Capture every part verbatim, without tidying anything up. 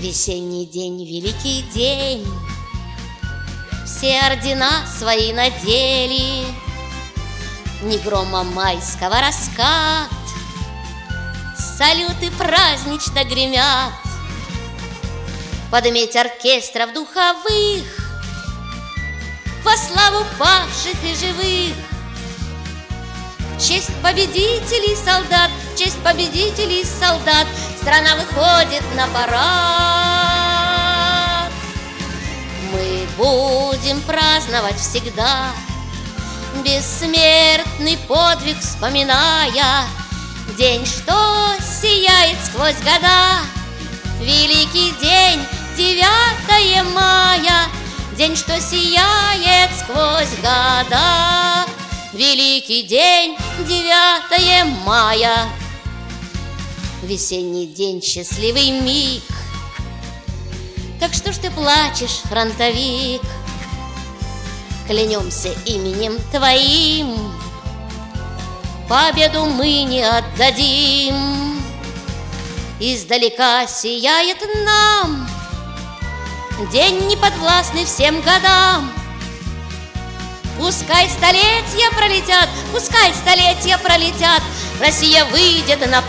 Весенний день, великий день, все ордена свои надели, ни грома майского раскат, салюты празднично гремят. Под медь оркестров духовых во славу павших и живых, в честь победителей солдат, в честь победителей солдат страна выходит на парад. Мы будем праздновать всегда бессмертный подвиг, вспоминая день, что сияет сквозь года. Великий день, девятое мая, день, что сияет сквозь года. Великий день, девятое мая. Весенний день, счастливый миг. Так что ж ты плачешь, фронтовик? Клянемся именем твоим, победу мы не отдадим. Издалека сияет нам день, неподвластный всем годам. Пускай столетия пролетят, пускай столетия пролетят, Россия выйдет на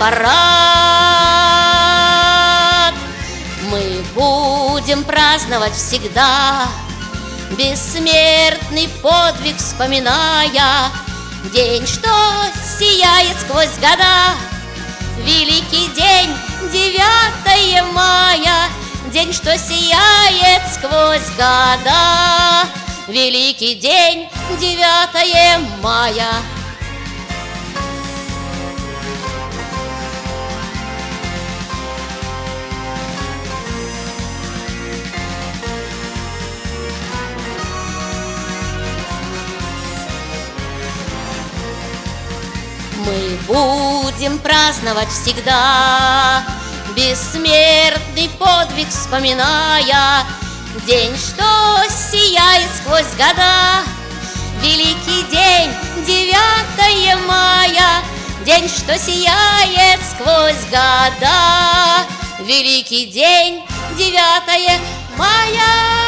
парад. Мы будем праздновать всегда бессмертный подвиг, вспоминая день, что сияет сквозь года. Великий день, девятое мая, день, что сияет сквозь года. Великий день, девятое мая. Мы будем праздновать всегда бессмертный подвиг, вспоминая день, что сияет сквозь года. Великий день, девятое мая, день, что сияет сквозь года. Великий день, девятое мая.